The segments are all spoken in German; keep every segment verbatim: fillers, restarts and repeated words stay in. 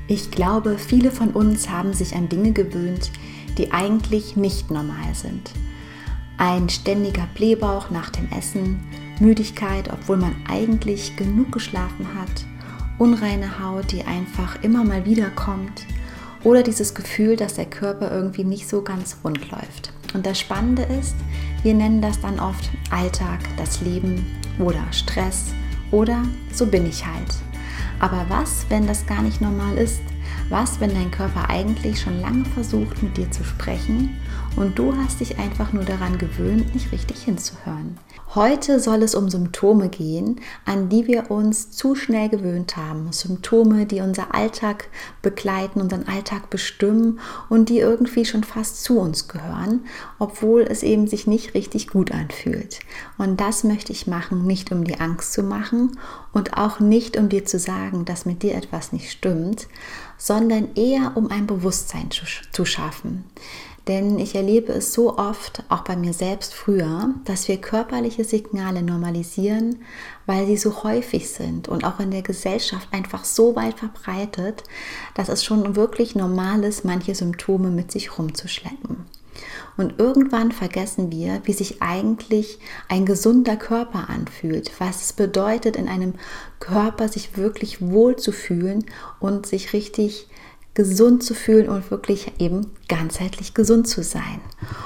Ich glaube, viele von uns haben sich an Dinge gewöhnt, die eigentlich nicht normal sind. Ein ständiger Blähbauch nach dem Essen, Müdigkeit, obwohl man eigentlich genug geschlafen hat, unreine Haut, die einfach immer mal wieder kommt oder dieses Gefühl, dass der Körper irgendwie nicht so ganz rund läuft. Und das Spannende ist, wir nennen das dann oft Alltag, das Leben oder Stress oder so bin ich halt. Aber was, wenn das gar nicht normal ist? Was, wenn dein Körper eigentlich schon lange versucht, mit dir zu sprechen und du hast dich einfach nur daran gewöhnt, nicht richtig hinzuhören? Heute soll es um Symptome gehen, an die wir uns zu schnell gewöhnt haben. Symptome, die unser Alltag begleiten, unseren Alltag bestimmen und die irgendwie schon fast zu uns gehören, obwohl es eben sich nicht richtig gut anfühlt. Und das möchte ich machen, nicht um dir Angst zu machen und auch nicht um dir zu sagen, dass mit dir etwas nicht stimmt, sondern eher um ein Bewusstsein zu, zu schaffen. Denn ich erlebe es so oft, auch bei mir selbst früher, dass wir körperliche Signale normalisieren, weil sie so häufig sind und auch in der Gesellschaft einfach so weit verbreitet, dass es schon wirklich normal ist, manche Symptome mit sich rumzuschleppen. Und irgendwann vergessen wir, wie sich eigentlich ein gesunder Körper anfühlt, was es bedeutet, in einem Körper sich wirklich wohl zu fühlen und sich richtig gesund zu fühlen und wirklich eben ganzheitlich gesund zu sein.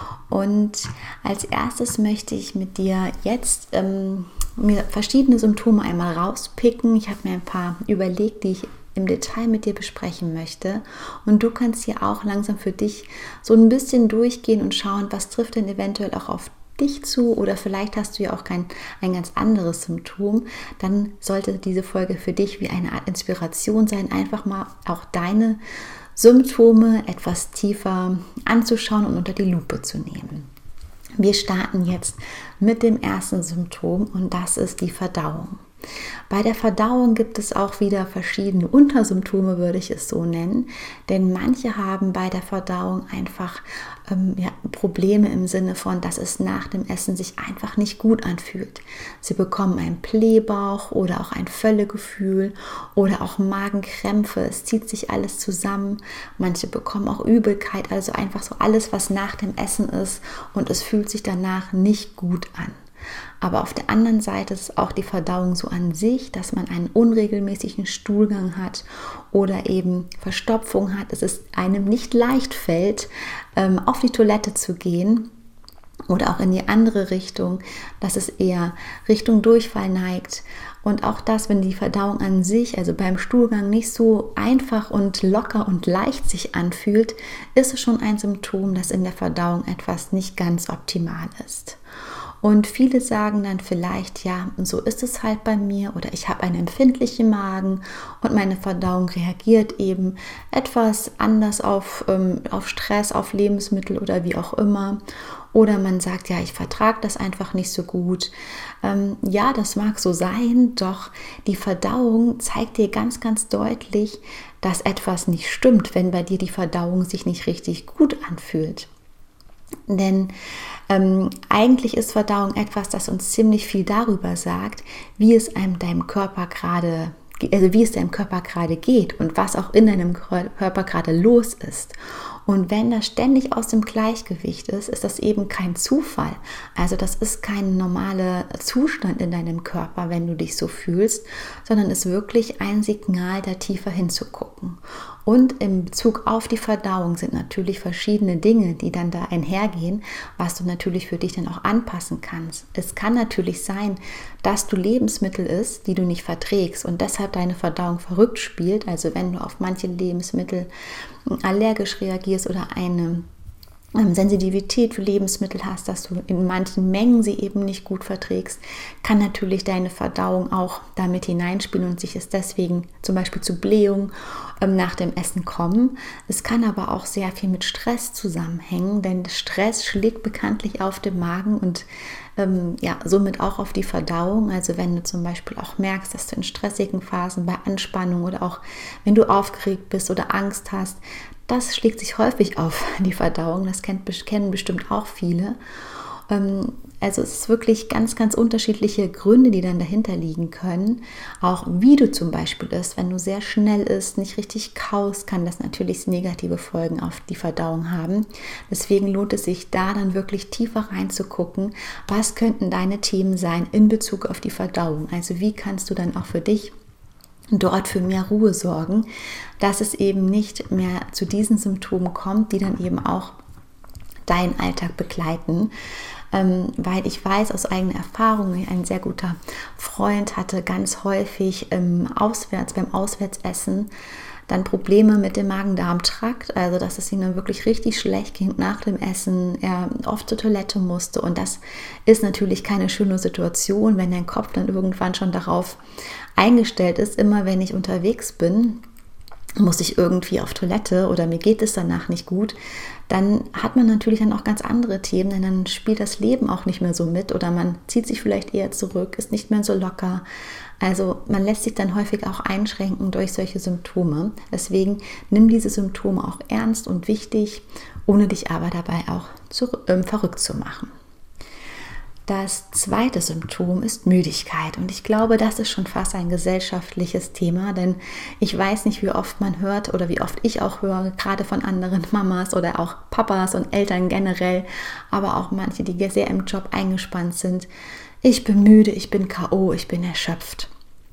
Und als erstes möchte ich mit dir jetzt ähm, mir verschiedene Symptome einmal rauspicken. Ich habe mir ein paar überlegt, die ich im Detail mit dir besprechen möchte. Und du kannst hier auch langsam für dich so ein bisschen durchgehen und schauen, was trifft denn eventuell auch auf dich zu oder vielleicht hast du ja auch kein, ein ganz anderes Symptom, dann sollte diese Folge für dich wie eine Art Inspiration sein, einfach mal auch deine Symptome etwas tiefer anzuschauen und unter die Lupe zu nehmen. Wir starten jetzt mit dem ersten Symptom und das ist die Verdauung. Bei der Verdauung gibt es auch wieder verschiedene Untersymptome, würde ich es so nennen, denn manche haben bei der Verdauung einfach ähm, ja, Probleme im Sinne von, dass es nach dem Essen sich einfach nicht gut anfühlt. Sie bekommen einen Blähbauch oder auch ein Völlegefühl oder auch Magenkrämpfe, es zieht sich alles zusammen. Manche bekommen auch Übelkeit, also einfach so alles, was nach dem Essen ist und es fühlt sich danach nicht gut an. Aber auf der anderen Seite ist auch die Verdauung so an sich, dass man einen unregelmäßigen Stuhlgang hat oder eben Verstopfung hat. Es ist einem nicht leicht fällt, auf die Toilette zu gehen oder auch in die andere Richtung, dass es eher Richtung Durchfall neigt. Und auch das, wenn die Verdauung an sich, also beim Stuhlgang nicht so einfach und locker und leicht sich anfühlt, ist es schon ein Symptom, dass in der Verdauung etwas nicht ganz optimal ist. Und viele sagen dann vielleicht, ja, so ist es halt bei mir oder ich habe einen empfindlichen Magen und meine Verdauung reagiert eben etwas anders auf, ähm, auf Stress, auf Lebensmittel oder wie auch immer. Oder man sagt, ja, ich vertrage das einfach nicht so gut. Ähm, ja, das mag so sein, doch die Verdauung zeigt dir ganz, ganz deutlich, dass etwas nicht stimmt, wenn bei dir die Verdauung sich nicht richtig gut anfühlt. Denn ähm, eigentlich ist Verdauung etwas, das uns ziemlich viel darüber sagt, wie es einem deinem Körper gerade, also wie es deinem Körper gerade geht und was auch in deinem Körper gerade los ist. Und wenn das ständig aus dem Gleichgewicht ist, ist das eben kein Zufall. Also das ist kein normaler Zustand in deinem Körper, wenn du dich so fühlst, sondern ist wirklich ein Signal, da tiefer hinzugucken. Und in Bezug auf die Verdauung sind natürlich verschiedene Dinge, die dann da einhergehen, was du natürlich für dich dann auch anpassen kannst. Es kann natürlich sein, dass du Lebensmittel isst, die du nicht verträgst und deshalb deine Verdauung verrückt spielt. Also wenn du auf manche Lebensmittel allergisch reagierst oder eine Sensitivität für Lebensmittel hast, dass du in manchen Mengen sie eben nicht gut verträgst, kann natürlich deine Verdauung auch damit hineinspielen und sich es deswegen zum Beispiel zu Blähung ähm, nach dem Essen kommen. Es kann aber auch sehr viel mit Stress zusammenhängen, denn Stress schlägt bekanntlich auf den Magen und ähm, ja, somit auch auf die Verdauung. Also wenn du zum Beispiel auch merkst, dass du in stressigen Phasen bei Anspannung oder auch wenn du aufgeregt bist oder Angst hast, das schlägt sich häufig auf die Verdauung, das kennt, kennen bestimmt auch viele. Also es ist wirklich ganz, ganz unterschiedliche Gründe, die dann dahinter liegen können. Auch wie du zum Beispiel isst, wenn du sehr schnell isst, nicht richtig kaust, kann das natürlich negative Folgen auf die Verdauung haben. Deswegen lohnt es sich da dann wirklich tiefer reinzugucken, was könnten deine Themen sein in Bezug auf die Verdauung. Also wie kannst du dann auch für dich dort für mehr Ruhe sorgen, dass es eben nicht mehr zu diesen Symptomen kommt, die dann eben auch deinen Alltag begleiten. Ähm, weil ich weiß aus eigener Erfahrung, ein sehr guter Freund hatte ganz häufig ähm, auswärts, beim Auswärtsessen dann Probleme mit dem Magen-Darm-Trakt, also dass es ihm dann wirklich richtig schlecht ging nach dem Essen, er oft zur Toilette musste und das ist natürlich keine schöne Situation, wenn dein Kopf dann irgendwann schon darauf eingestellt ist, immer wenn ich unterwegs bin, muss ich irgendwie auf Toilette oder mir geht es danach nicht gut, dann hat man natürlich dann auch ganz andere Themen, denn dann spielt das Leben auch nicht mehr so mit oder man zieht sich vielleicht eher zurück, ist nicht mehr so locker. Also man lässt sich dann häufig auch einschränken durch solche Symptome. Deswegen nimm diese Symptome auch ernst und wichtig, ohne dich aber dabei auch zu, ähm, verrückt zu machen. Das zweite Symptom ist Müdigkeit und ich glaube, das ist schon fast ein gesellschaftliches Thema, denn ich weiß nicht, wie oft man hört oder wie oft ich auch höre, gerade von anderen Mamas oder auch Papas und Eltern generell, aber auch manche, die sehr im Job eingespannt sind. Ich bin müde, ich bin K O, ich bin erschöpft.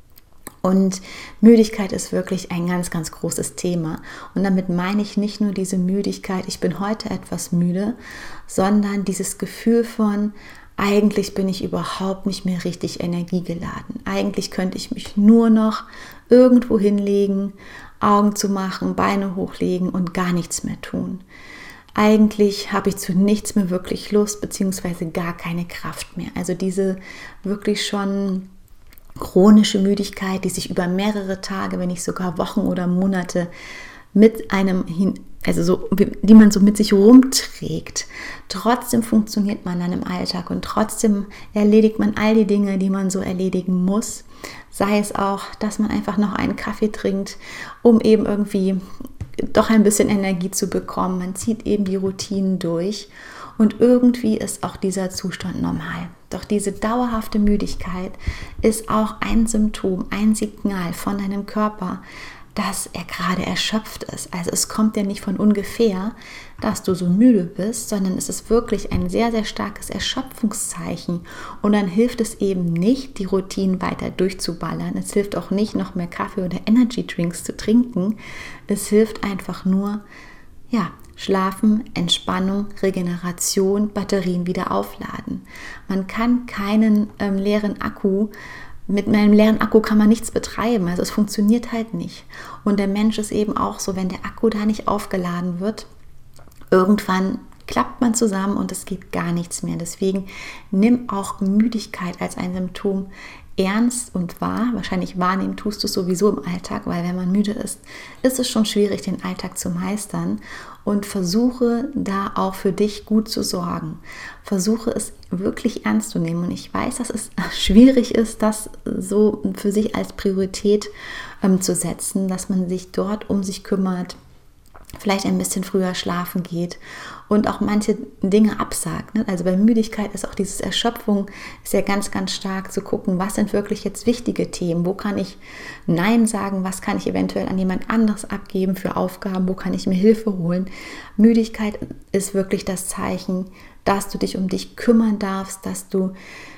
Und Müdigkeit ist wirklich ein ganz, ganz großes Thema. Und damit meine ich nicht nur diese Müdigkeit, ich bin heute etwas müde, sondern dieses Gefühl von, eigentlich bin ich überhaupt nicht mehr richtig energiegeladen. Eigentlich könnte ich mich nur noch irgendwo hinlegen, Augen zu machen, Beine hochlegen und gar nichts mehr tun. Eigentlich habe ich zu nichts mehr wirklich Lust, beziehungsweise gar keine Kraft mehr. Also diese wirklich schon chronische Müdigkeit, die sich über mehrere Tage, wenn nicht sogar Wochen oder Monate mit einem hin, also so, die man so mit sich rumträgt. Trotzdem funktioniert man dann im Alltag und trotzdem erledigt man all die Dinge, die man so erledigen muss. Sei es auch, dass man einfach noch einen Kaffee trinkt, um eben irgendwie doch ein bisschen Energie zu bekommen. Man zieht eben die Routinen durch und irgendwie ist auch dieser Zustand normal. Doch diese dauerhafte Müdigkeit ist auch ein Symptom, ein Signal von deinem Körper, dass er gerade erschöpft ist. Also es kommt ja nicht von ungefähr, dass du so müde bist, sondern es ist wirklich ein sehr, sehr starkes Erschöpfungszeichen. Und dann hilft es eben nicht, die Routinen weiter durchzuballern. Es hilft auch nicht, noch mehr Kaffee oder Energy Drinks zu trinken. Es hilft einfach nur, ja, Schlafen, Entspannung, Regeneration, Batterien wieder aufladen. Man kann keinen ähm, leeren Akku Mit einem leeren Akku kann man nichts betreiben, also es funktioniert halt nicht. Und der Mensch ist eben auch so, wenn der Akku da nicht aufgeladen wird, irgendwann klappt man zusammen und es geht gar nichts mehr. Deswegen nimm auch Müdigkeit als ein Symptom ernst und wahr. Wahrscheinlich wahrnehmen tust du es sowieso im Alltag, weil wenn man müde ist, ist es schon schwierig, den Alltag zu meistern. Und versuche da auch für dich gut zu sorgen. Versuche es wirklich ernst zu nehmen. Und ich weiß, dass es schwierig ist, das so für sich als Priorität ähm, zu setzen, dass man sich dort um sich kümmert, vielleicht ein bisschen früher schlafen geht und auch manche Dinge absagt. Ne? Also bei Müdigkeit ist auch diese Erschöpfung ist ja ganz, ganz stark zu gucken, was sind wirklich jetzt wichtige Themen, wo kann ich Nein sagen, was kann ich eventuell an jemand anderes abgeben für Aufgaben, wo kann ich mir Hilfe holen. Müdigkeit ist wirklich das Zeichen, dass du dich um dich kümmern darfst, dass du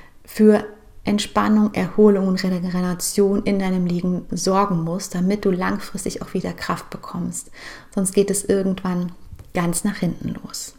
für Entspannung, Erholung und Regeneration in deinem Leben sorgen musst, damit du langfristig auch wieder Kraft bekommst. Sonst geht es irgendwann ganz nach hinten los.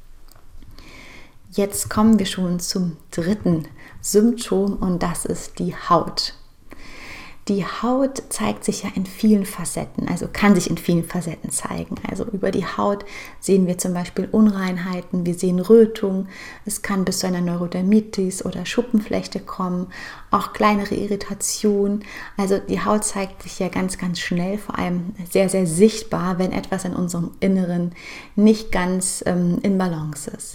Jetzt kommen wir schon zum dritten Symptom und das ist die Haut. Die Haut zeigt sich ja in vielen Facetten, also kann sich in vielen Facetten zeigen. Also über die Haut sehen wir zum Beispiel Unreinheiten, wir sehen Rötung, es kann bis zu einer Neurodermitis oder Schuppenflechte kommen, auch kleinere Irritationen. Also die Haut zeigt sich ja ganz, ganz schnell, vor allem sehr, sehr sichtbar, wenn etwas in unserem Inneren nicht ganz ähm, in Balance ist.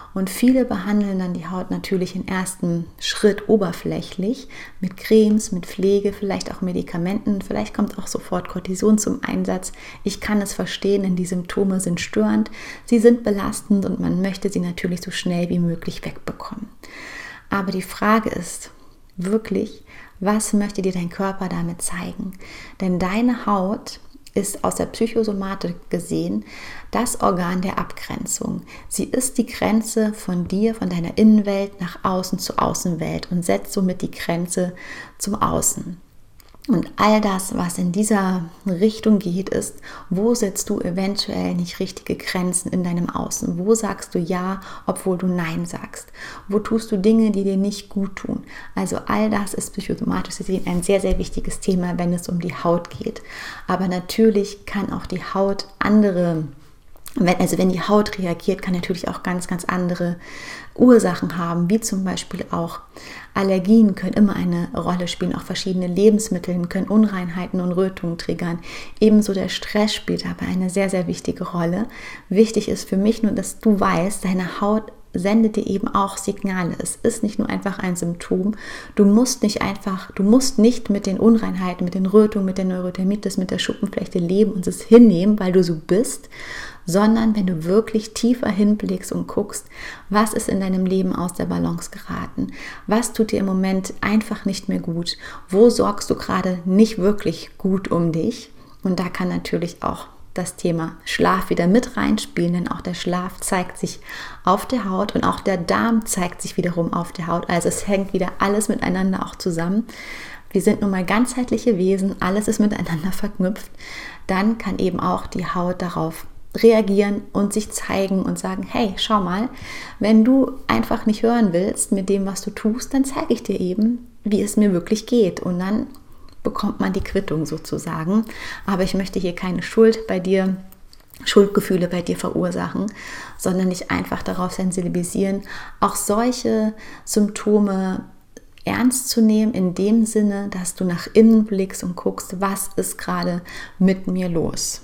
Und viele behandeln dann die Haut natürlich im ersten Schritt oberflächlich mit Cremes, mit Pflege, vielleicht auch Medikamenten. Vielleicht kommt auch sofort Cortison zum Einsatz. Ich kann es verstehen, denn die Symptome sind störend, sie sind belastend und man möchte sie natürlich so schnell wie möglich wegbekommen. Aber die Frage ist wirklich, was möchte dir dein Körper damit zeigen? Denn deine Haut ist aus der Psychosomatik gesehen das Organ der Abgrenzung. Sie ist die Grenze von dir, von deiner Innenwelt nach außen zur Außenwelt und setzt somit die Grenze zum Außen. Und all das, was in dieser Richtung geht, ist, wo setzt du eventuell nicht richtige Grenzen in deinem Außen? Wo sagst du Ja, obwohl du Nein sagst? Wo tust du Dinge, die dir nicht gut tun? Also all das ist psychosomatisch gesehen ein sehr, sehr wichtiges Thema, wenn es um die Haut geht. Aber natürlich kann auch die Haut andere Wenn, also wenn die Haut reagiert, kann natürlich auch ganz, ganz andere Ursachen haben, wie zum Beispiel auch Allergien können immer eine Rolle spielen, auch verschiedene Lebensmittel können Unreinheiten und Rötungen triggern. Ebenso der Stress spielt aber eine sehr, sehr wichtige Rolle. Wichtig ist für mich nur, dass du weißt, deine Haut sendet dir eben auch Signale. Es ist nicht nur einfach ein Symptom. Du musst nicht einfach, du musst nicht mit den Unreinheiten, mit den Rötungen, mit der Neurodermitis, mit der Schuppenflechte leben und es hinnehmen, weil du so bist, sondern wenn du wirklich tiefer hinblickst und guckst, was ist in deinem Leben aus der Balance geraten, was tut dir im Moment einfach nicht mehr gut, wo sorgst du gerade nicht wirklich gut um dich, und da kann natürlich auch das Thema Schlaf wieder mit reinspielen, denn auch der Schlaf zeigt sich auf der Haut und auch der Darm zeigt sich wiederum auf der Haut, also es hängt wieder alles miteinander auch zusammen. Wir sind nun mal ganzheitliche Wesen, alles ist miteinander verknüpft, dann kann eben auch die Haut darauf reagieren und sich zeigen und sagen, hey, schau mal, wenn du einfach nicht hören willst mit dem, was du tust, dann zeige ich dir eben, wie es mir wirklich geht, und dann bekommt man die Quittung sozusagen. Aber ich möchte hier keine Schuld bei dir, Schuldgefühle bei dir verursachen, sondern dich einfach darauf sensibilisieren, auch solche Symptome ernst zu nehmen, in dem Sinne, dass du nach innen blickst und guckst, was ist gerade mit mir los.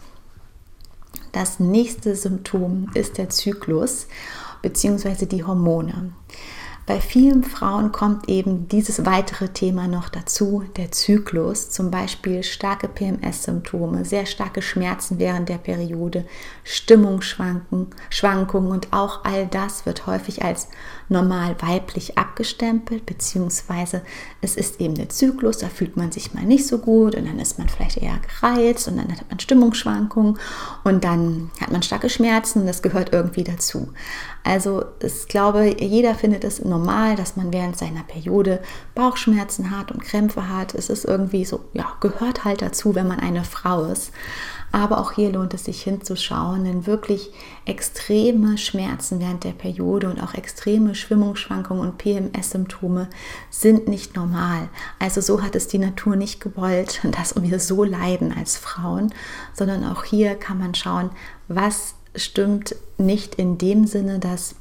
Das nächste Symptom ist der Zyklus bzw. die Hormone. Bei vielen Frauen kommt eben dieses weitere Thema noch dazu, der Zyklus, zum Beispiel starke P M S-Symptome, sehr starke Schmerzen während der Periode, Stimmungsschwankungen Schwankungen, und auch all das wird häufig als normal weiblich abgestempelt, beziehungsweise es ist eben der Zyklus, da fühlt man sich mal nicht so gut und dann ist man vielleicht eher gereizt und dann hat man Stimmungsschwankungen und dann hat man starke Schmerzen und das gehört irgendwie dazu. Also ich glaube, jeder findet es normal, dass man während seiner Periode Bauchschmerzen hat und Krämpfe hat. Es ist irgendwie so, ja, gehört halt dazu, wenn man eine Frau ist. Aber auch hier lohnt es sich hinzuschauen, denn wirklich extreme Schmerzen während der Periode und auch extreme Stimmungsschwankungen und P M S-Symptome sind nicht normal. Also so hat es die Natur nicht gewollt, dass wir so leiden als Frauen, sondern auch hier kann man schauen, was stimmt nicht in dem Sinne, dass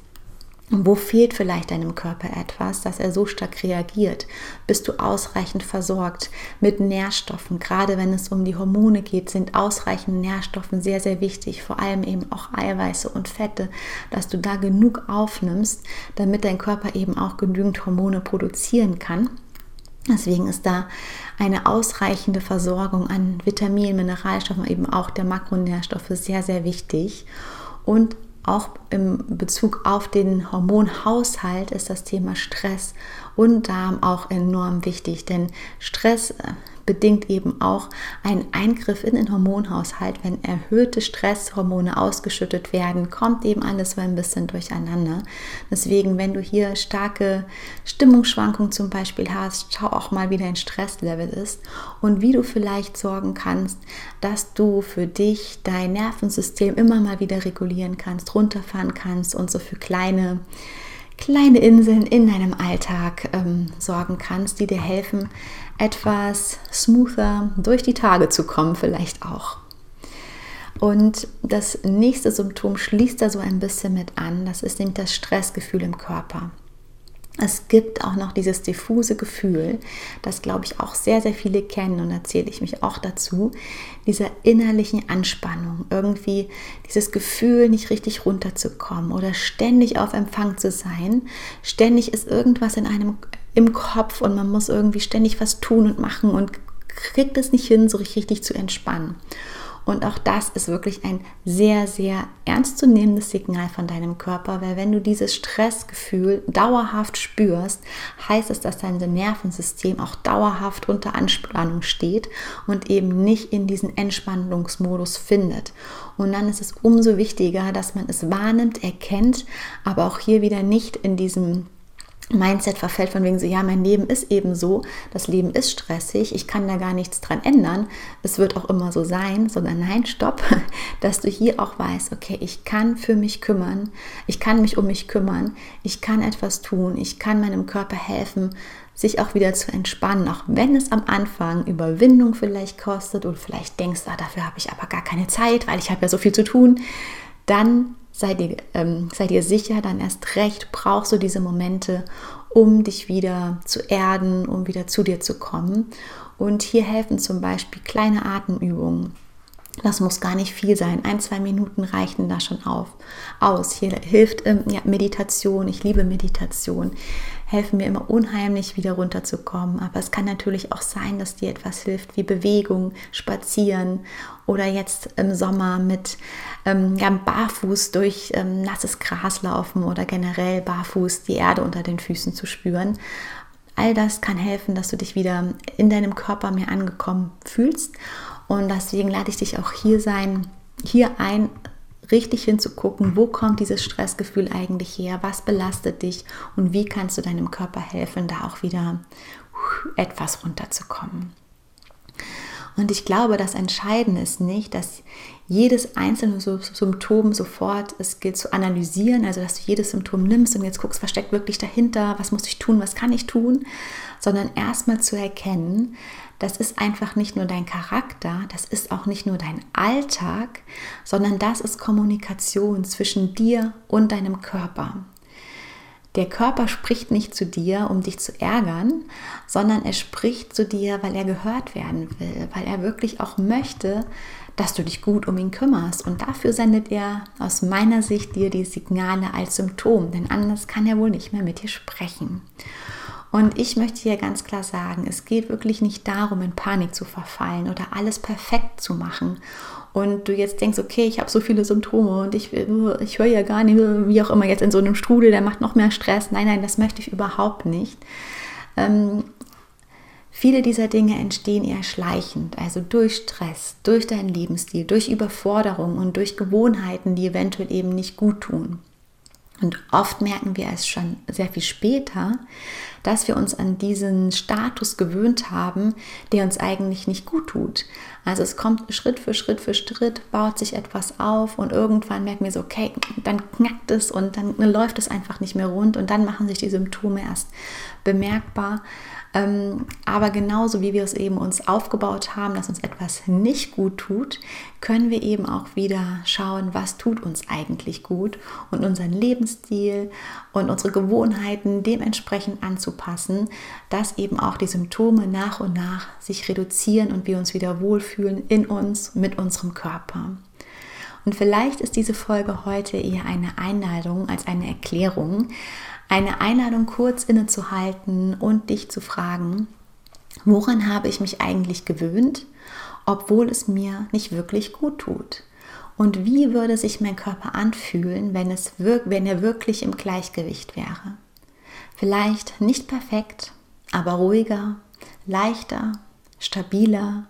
wo fehlt vielleicht deinem Körper etwas, dass er so stark reagiert? Bist du ausreichend versorgt mit Nährstoffen? Gerade wenn es um die Hormone geht, sind ausreichend Nährstoffe sehr, sehr wichtig. Vor allem eben auch Eiweiße und Fette, dass du da genug aufnimmst, damit dein Körper eben auch genügend Hormone produzieren kann. Deswegen ist da eine ausreichende Versorgung an Vitaminen, Mineralstoffen, eben auch der Makronährstoffe sehr, sehr wichtig. Und auch im Bezug auf den Hormonhaushalt ist das Thema Stress und Darm auch enorm wichtig, denn Stress bedingt eben auch einen Eingriff in den Hormonhaushalt. Wenn erhöhte Stresshormone ausgeschüttet werden, kommt eben alles so ein bisschen durcheinander. Deswegen, wenn du hier starke Stimmungsschwankungen zum Beispiel hast, schau auch mal, wie dein Stresslevel ist und wie du vielleicht sorgen kannst, dass du für dich dein Nervensystem immer mal wieder regulieren kannst, runterfahren kannst und so für kleine kleine Inseln in deinem Alltag ähm, sorgen kannst, die dir helfen, etwas smoother durch die Tage zu kommen, vielleicht auch. Und das nächste Symptom schließt da so ein bisschen mit an, das ist nämlich das Stressgefühl im Körper. Es gibt auch noch dieses diffuse Gefühl, das glaube ich auch sehr, sehr viele kennen und da zähle ich mich auch dazu, dieser innerlichen Anspannung. Anspannung, irgendwie dieses Gefühl, nicht richtig runterzukommen oder ständig auf Empfang zu sein. Ständig ist irgendwas in einem im Kopf und man muss irgendwie ständig was tun und machen und kriegt es nicht hin, so richtig zu entspannen. Und auch das ist wirklich ein sehr, sehr ernstzunehmendes Signal von deinem Körper, weil wenn du dieses Stressgefühl dauerhaft spürst, heißt es, dass dein Nervensystem auch dauerhaft unter Anspannung steht und eben nicht in diesen Entspannungsmodus findet. Und dann ist es umso wichtiger, dass man es wahrnimmt, erkennt, aber auch hier wieder nicht in diesem Mindset verfällt von wegen so, ja, mein Leben ist eben so, das Leben ist stressig, ich kann da gar nichts dran ändern, es wird auch immer so sein, sondern nein, stopp, dass du hier auch weißt, okay, ich kann für mich kümmern, ich kann mich um mich kümmern, ich kann etwas tun, ich kann meinem Körper helfen, sich auch wieder zu entspannen, auch wenn es am Anfang Überwindung vielleicht kostet und vielleicht denkst, ah, dafür habe ich aber gar keine Zeit, weil ich habe ja so viel zu tun, dann Sei dir, ähm, sei dir sicher, dann erst recht brauchst du diese Momente, um dich wieder zu erden, um wieder zu dir zu kommen. Und hier helfen zum Beispiel kleine Atemübungen. Das muss gar nicht viel sein. Ein, zwei Minuten reichen da schon auf, aus. Hier hilft ähm, ja, Meditation. Ich liebe Meditation. Helfen mir immer unheimlich, wieder runterzukommen. Aber es kann natürlich auch sein, dass dir etwas hilft, wie Bewegung, Spazieren oder jetzt im Sommer mit ähm, ja, barfuß durch ähm, nasses Gras laufen oder generell barfuß die Erde unter den Füßen zu spüren. All das kann helfen, dass du dich wieder in deinem Körper mehr angekommen fühlst. Und deswegen lade ich dich auch hier sein, hier ein, richtig hinzugucken, wo kommt dieses Stressgefühl eigentlich her, was belastet dich und wie kannst du deinem Körper helfen, da auch wieder etwas runterzukommen. Und ich glaube, das Entscheidende ist nicht, dass jedes einzelne Symptom sofort es gilt zu analysieren, also dass du jedes Symptom nimmst und jetzt guckst, was steckt wirklich dahinter, was muss ich tun, was kann ich tun, sondern erstmal zu erkennen, das ist einfach nicht nur dein Charakter, das ist auch nicht nur dein Alltag, sondern das ist Kommunikation zwischen dir und deinem Körper. Der Körper spricht nicht zu dir, um dich zu ärgern, sondern er spricht zu dir, weil er gehört werden will, weil er wirklich auch möchte, dass du dich gut um ihn kümmerst. Und dafür sendet er aus meiner Sicht dir die Signale als Symptom, denn anders kann er wohl nicht mehr mit dir sprechen. Und ich möchte hier ganz klar sagen, es geht wirklich nicht darum, in Panik zu verfallen oder alles perfekt zu machen. Und du jetzt denkst, okay, ich habe so viele Symptome und ich, ich höre ja gar nicht, wie auch immer, jetzt in so einem Strudel, der macht noch mehr Stress. Nein, nein, das möchte ich überhaupt nicht. Ähm, viele dieser Dinge entstehen eher schleichend, also durch Stress, durch deinen Lebensstil, durch Überforderung und durch Gewohnheiten, die eventuell eben nicht gut tun. Und oft merken wir es schon sehr viel später, dass wir uns an diesen Status gewöhnt haben, der uns eigentlich nicht gut tut. Also es kommt Schritt für Schritt für Schritt, baut sich etwas auf und irgendwann merken wir so, okay, dann knackt es und dann läuft es einfach nicht mehr rund und dann machen sich die Symptome erst bemerkbar. Aber genauso wie wir es eben uns aufgebaut haben, dass uns etwas nicht gut tut, können wir eben auch wieder schauen, was tut uns eigentlich gut und unseren Lebensstil und unsere Gewohnheiten dementsprechend anzupassen, dass eben auch die Symptome nach und nach sich reduzieren und wir uns wieder wohlfühlen in uns, mit unserem Körper. Und vielleicht ist diese Folge heute eher eine Einladung als eine Erklärung, Eine Einladung, kurz innezuhalten und dich zu fragen, woran habe ich mich eigentlich gewöhnt, obwohl es mir nicht wirklich gut tut? Und wie würde sich mein Körper anfühlen, wenn, es wirk- wenn er wirklich im Gleichgewicht wäre? Vielleicht nicht perfekt, aber ruhiger, leichter, stabiler.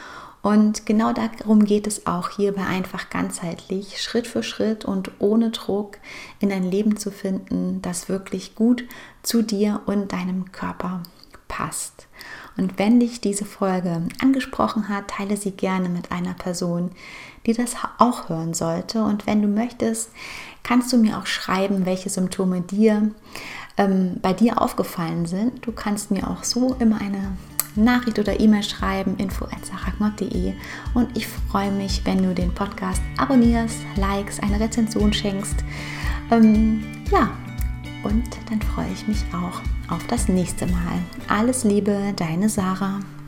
Und genau darum geht es auch hierbei einfach ganzheitlich, Schritt für Schritt und ohne Druck in ein Leben zu finden, das wirklich gut zu dir und deinem Körper passt. Und wenn dich diese Folge angesprochen hat, teile sie gerne mit einer Person, die das auch hören sollte. Und wenn du möchtest, kannst du mir auch schreiben, welche Symptome dir ähm, bei dir aufgefallen sind. Du kannst mir auch so immer eine Nachricht oder E-Mail schreiben, info at sarahknott punkt de, und ich freue mich, wenn du den Podcast abonnierst, likes, eine Rezension schenkst. Ähm, ja, und dann freue ich mich auch auf das nächste Mal. Alles Liebe, deine Sarah.